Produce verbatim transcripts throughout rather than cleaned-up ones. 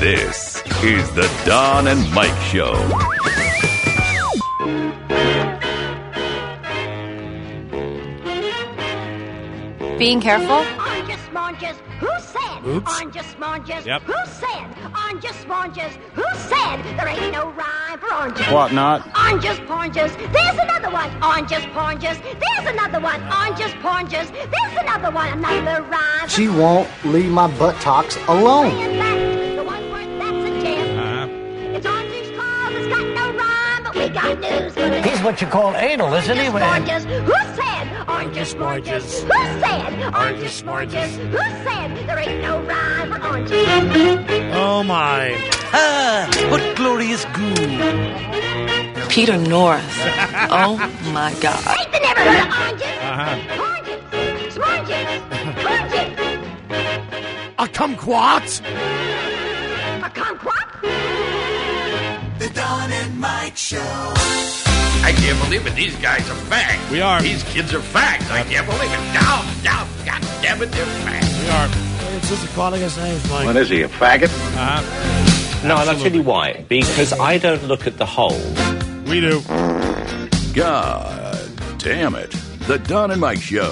This is the Don and Mike Show. Being careful? Oranges, sponges, who said? Oops. Oranges, sponges, Yep. who said? Oranges, sponges, who said? There ain't no rhyme for oranges. What not? Oranges, oranges, there's another one. Oranges, oranges, there's another one. Oranges, oranges, there's another one. Another rhyme. She won't leave my buttocks alone. Bringing back the one word that's a gem. Uh-huh. It's oranges cause it's got no rhyme, but we got news for them. He's what you call anal, isn't he? Oranges, who said? Oranges, oranges, who said? Oranges, oranges, who said? There ain't no rhyme for oranges. Oh, my. Ah, what glorious goo. Peter North. Oh, my God. Ain't they never heard of oranges? Uh-huh. Oranges, sponges, oranges, A kumquat. a kumquat. The Don and Mike Show. I can't believe it. These guys are fags. We are. These kids are fags. I can't believe it. Down, down. God damn it, they're fags. We are. It's just calling us names, Mike. What is he, a faggot? Uh-huh. No, and I'll tell you why. Because I don't look at the whole. We do. God damn it. The Don and Mike Show.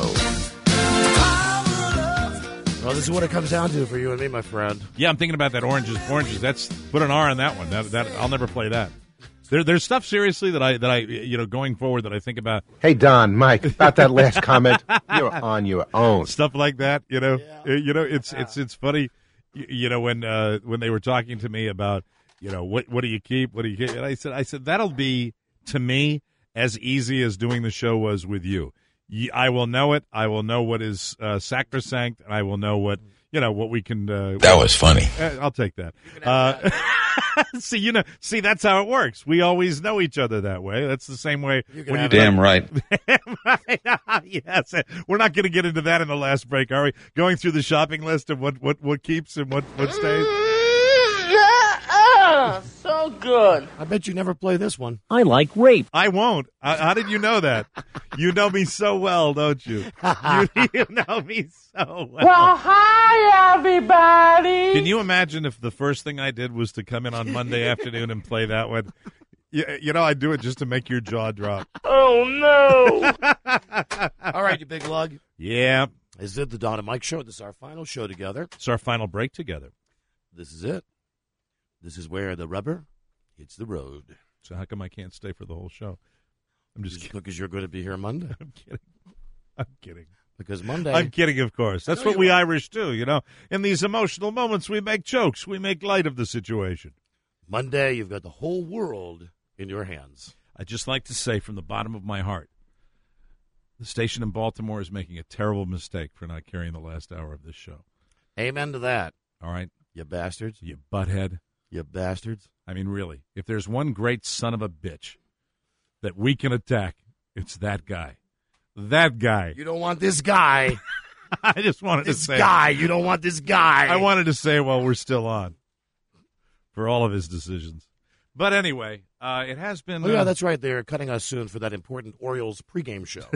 Well, this is what it comes down to for you and me, my friend. Yeah, I'm thinking about that oranges. Oranges. That's put an R on that one. That, that I'll never play that. There, there's stuff seriously that I that I you know going forward that I think about. Hey, Don, Mike, about that last comment, you're on your own. Stuff like that, you know. Uh, You know, it's it's it's funny. You, you know, when uh, when they were talking to me about, you know, what what do you keep? What do you keep? And I said I said that'll be to me as easy as doing the show was with you. Ye- I will know it. I will know what is uh, sacrosanct, and I will know what you know what we can. Uh, That was funny. Uh, I'll take that. Uh, see, you know, see, that's how it works. We always know each other that way. That's the same way. You can when have you it. Damn right. yes, we're not going to get into that in the last break, are we? Going through the shopping list of what what, what keeps and what what stays. So good. I bet you never play this one. I like rape. I won't. How, how did you know that? You know me so well, don't you? You, you know me so well. Well, hi, everybody. Can you imagine if the first thing I did was to come in on Monday afternoon and play that one? You, you know, I'd do it just to make your jaw drop. Oh, no. All right, you big lug. Yeah. Is it the Don and Mike Show? This is our final show together. It's our final break together. This is it. This is where the rubber hits the road. So how come I can't stay for the whole show? I'm just kidding. Because you're going to be here Monday. I'm kidding. I'm kidding. Because Monday. I'm kidding, of course. That's know what you we are. Irish do, you know. In these emotional moments, we make jokes. We make light of the situation. Monday, you've got the whole world in your hands. I'd just like to say from the bottom of my heart, the station in Baltimore is making a terrible mistake for not carrying the last hour of this show. Amen to that, All right? you bastards. You butthead. You bastards. I mean, really, if there's one great son of a bitch that we can attack, it's that guy. That guy. You don't want this guy. I just wanted This to say guy. You don't want this guy. I wanted to say it while we're still on for all of his decisions. But anyway, uh, it has been. Oh, yeah, uh, that's right. They're cutting us soon for that important Orioles pregame show.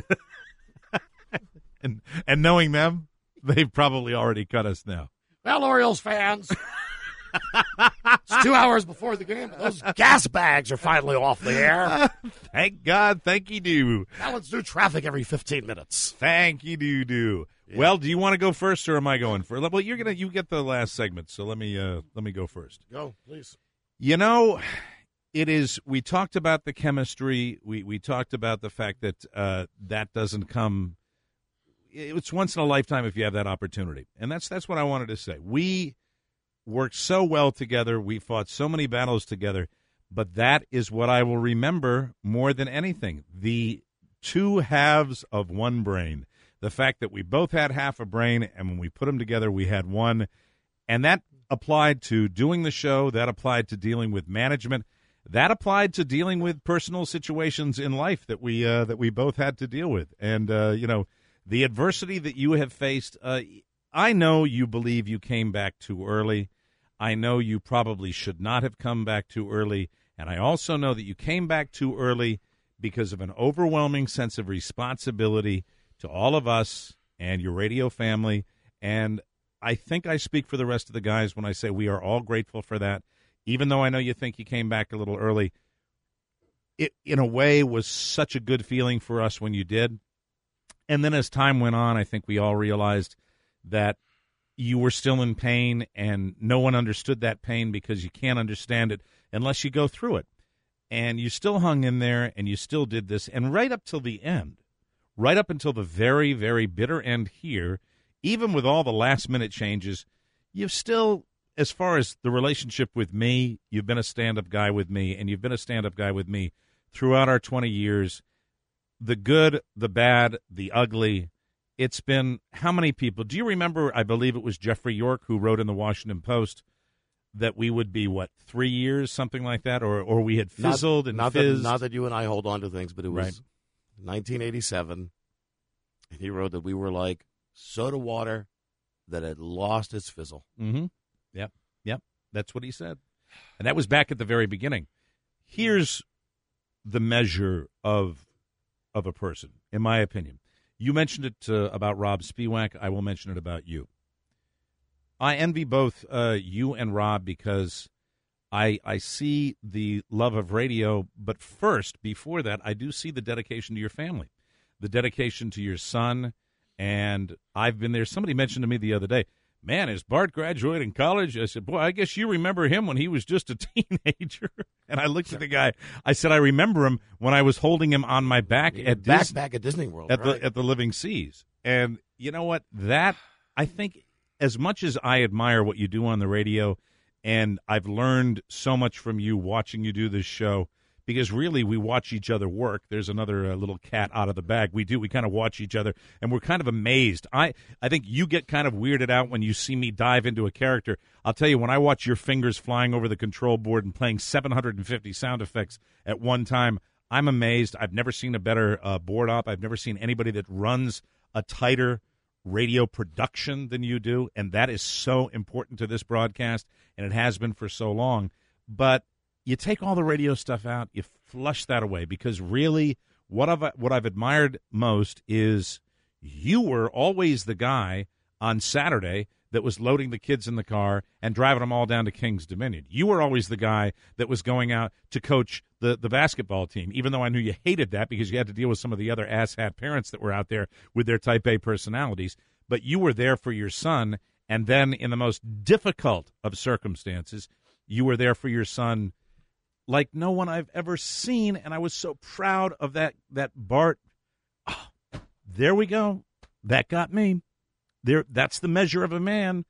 and and knowing them, they've probably already cut us now. Well, Orioles fans, it's two hours before the game. Those gas bags are finally off the air. Thank God, thank you do. Now let's do traffic every fifteen minutes. Thank you do do. Yeah. Well, do you want to go first or am I going first? Well, you're gonna you get the last segment, so let me uh, let me go first. Go, please. You know, it is. We talked about the chemistry. We we talked about the fact that uh, that doesn't come. It's once in a lifetime if you have that opportunity, and that's that's what I wanted to say. We worked so well together. We fought so many battles together, but that is what I will remember more than anything: the two halves of one brain. The fact that we both had half a brain, and when we put them together, we had one, and that applied to doing the show, that applied to dealing with management, that applied to dealing with personal situations in life that we uh, that we both had to deal with. And uh, you know, the adversity that you have faced, uh, I know you believe you came back too early. I know you probably should not have come back too early, and I also know that you came back too early because of an overwhelming sense of responsibility to all of us and your radio family. And I think I speak for the rest of the guys when I say we are all grateful for that, even though I know you think you came back a little early. It, in a way, was such a good feeling for us when you did. And then as time went on, I think we all realized that you were still in pain, and no one understood that pain because you can't understand it unless you go through it. And you still hung in there, and you still did this. And right up till the end, right up until the very, very bitter end here, even with all the last-minute changes, you've still, as far as the relationship with me, you've been a stand-up guy with me, and you've been a stand-up guy with me throughout our twenty years. The good, the bad, the ugly. It's been how many people? Do you remember, I believe it was Jeffrey York who wrote in the Washington Post that we would be, what, three years, something like that? Or or we had fizzled not, and not fizzed? That, not that you and I hold on to things, but it was right. nineteen eighty-seven, and he wrote that we were like soda water that had lost its fizzle. Mm-hmm. Yep, yep. That's what he said. And that was back at the very beginning. Here's the measure of of a person, in my opinion. You mentioned it uh, about Rob Spiewak. I will mention it about you. I envy both uh, you and Rob because I I see the love of radio, but first, before that, I do see the dedication to your family, the dedication to your son, and I've been there. Somebody mentioned to me the other day, man, is Bart graduating college? I said, boy, I guess you remember him when he was just a teenager. And I looked at the guy. I said, I remember him when I was holding him on my back at back Dis- back at Disney World, at right. the at the Living Seas. And you know what? That I think, as much as I admire what you do on the radio, and I've learned so much from you watching you do this show. Because really, we watch each other work. There's another uh, little cat out of the bag. We do. We kind of watch each other, and we're kind of amazed. I, I think you get kind of weirded out when you see me dive into a character. I'll tell you, when I watch your fingers flying over the control board and playing seven hundred fifty sound effects at one time, I'm amazed. I've never seen a better uh, board op. I've never seen anybody that runs a tighter radio production than you do, and that is so important to this broadcast, and it has been for so long. But you take all the radio stuff out, you flush that away, because really what I've, what I've admired most is you were always the guy on Saturday that was loading the kids in the car and driving them all down to King's Dominion. You were always the guy that was going out to coach the, the basketball team, even though I knew you hated that because you had to deal with some of the other asshat parents that were out there with their type A personalities. But you were there for your son, and then in the most difficult of circumstances, you were there for your son like no one I've ever seen, and I was so proud of that that Bart. Oh, there we go. That got me. There. That's the measure of a man.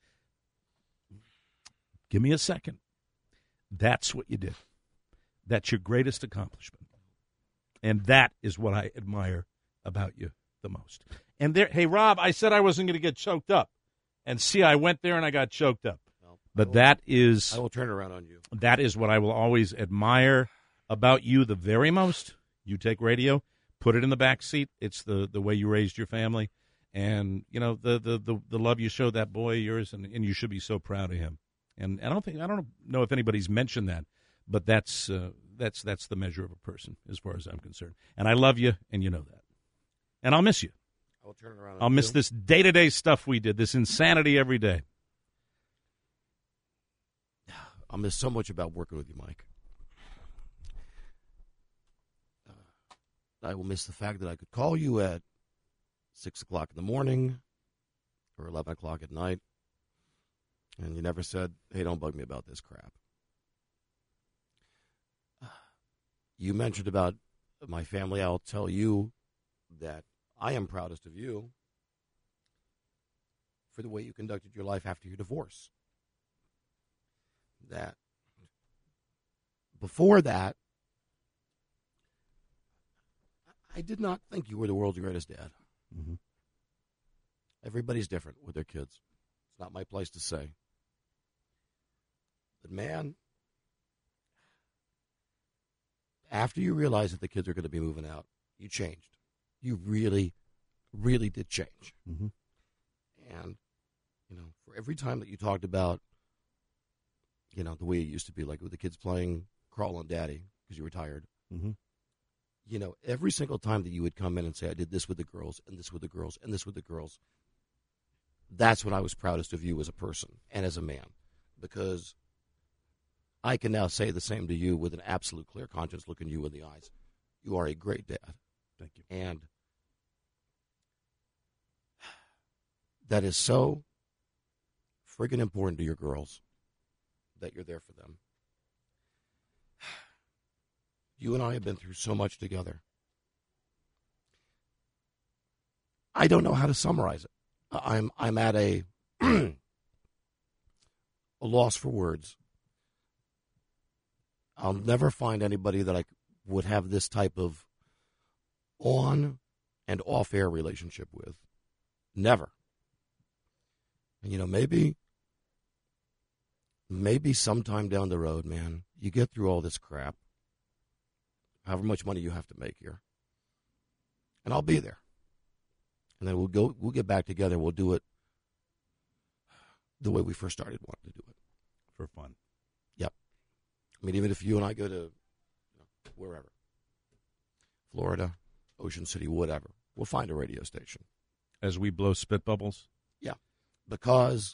Give me a second. That's what you did. That's your greatest accomplishment. And that is what I admire about you the most. And there, hey, Rob, I said I wasn't going to get choked up. And see, I went there and I got choked up. But will, that is... I will turn it around on you. That is what I will always admire about you the very most. You take radio, put it in the back seat. It's the, the way you raised your family. And, you know, the the, the, the love you showed that boy of yours, and, and you should be so proud of him. And I don't think I don't know if anybody's mentioned that, but that's uh, that's that's the measure of a person as far as I'm concerned. And I love you, and you know that. And I'll miss you. I will turn it around on I'll miss you. this day-to-day stuff we did, this insanity every day. I'll miss so much about working with you, Mike. Uh, I will miss the fact that I could call you at six o'clock in the morning or eleven o'clock at night, and you never said, hey, don't bug me about this crap. You mentioned about my family. I'll tell you that I am proudest of you for the way you conducted your life after your divorce. That before that, I did not think you were the world's greatest dad. Mm-hmm. Everybody's different with their kids. It's not my place to say. But man, after you realized that the kids are going to be moving out, you changed. You really, really did change. Mm-hmm. And, you know, for every time that you talked about, you know, the way it used to be, like with the kids playing Crawl on Daddy because you were tired. Mm-hmm. You know, every single time that you would come in and say, I did this with the girls, and this with the girls, and this with the girls, that's when I was proudest of you as a person and as a man, because I can now say the same to you with an absolute clear conscience, looking you in the eyes. You are a great dad. Thank you. And that is so friggin' important to your girls that you're there for them. You and I have been through so much together. I don't know how to summarize it. I'm I'm at a a loss for words. I'll never find anybody that I would have this type of on and off-air relationship with. Never. And, you know, maybe, maybe sometime down the road, man, you get through all this crap, however much money you have to make here, and I'll be there. And then we'll go, we'll get back together. We'll do it the way we first started wanting to do it. For fun. Yep. I mean, even if you and I go to, you know, wherever, Florida, Ocean City, whatever, we'll find a radio station. As we blow spit bubbles? Yeah. Because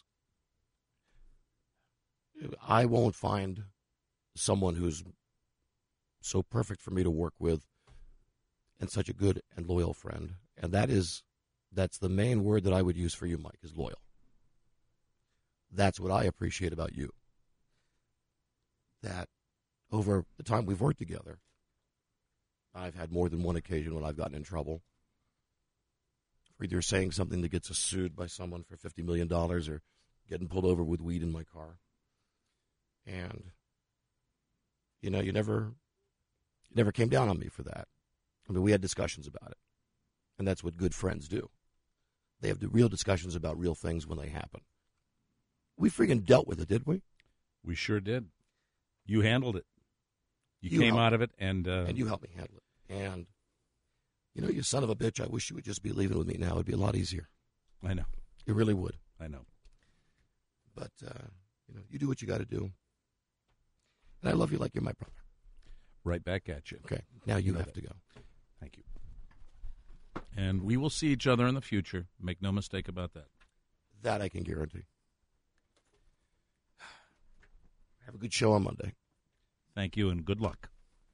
I won't find someone who's so perfect for me to work with and such a good and loyal friend. And that is, that's the main word that I would use for you, Mike, is loyal. That's what I appreciate about you. That over the time we've worked together, I've had more than one occasion when I've gotten in trouble for either saying something that gets us sued by someone for fifty million dollars or getting pulled over with weed in my car. And, you know, you never, you never came down on me for that. I mean, we had discussions about it. And that's what good friends do. They have the real discussions about real things when they happen. We freaking dealt with it, did we? We sure did. You handled it. You, You came helped- out of it, and uh, And you helped me handle it. And, you know, you son of a bitch, I wish you would just be leaving with me now. It would be a lot easier. I know. It really would. I know. But, uh, you know, you do what you got to do. And I love you like you're my brother. Right back at you. Okay. Now you know have that. to go. Thank you. And we will see each other in the future. Make no mistake about that. That I can guarantee. Have a good show on Monday. Thank you, and good luck.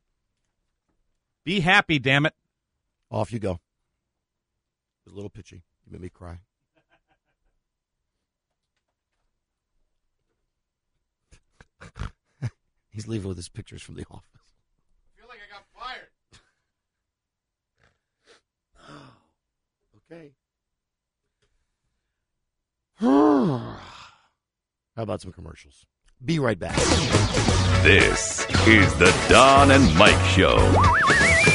Be happy, damn it. Off you go. It was a little pitchy. You made me cry. He's leaving with his pictures from the office. I feel like I got fired. Okay. How about some commercials? Be right back. This is the Don and Mike Show.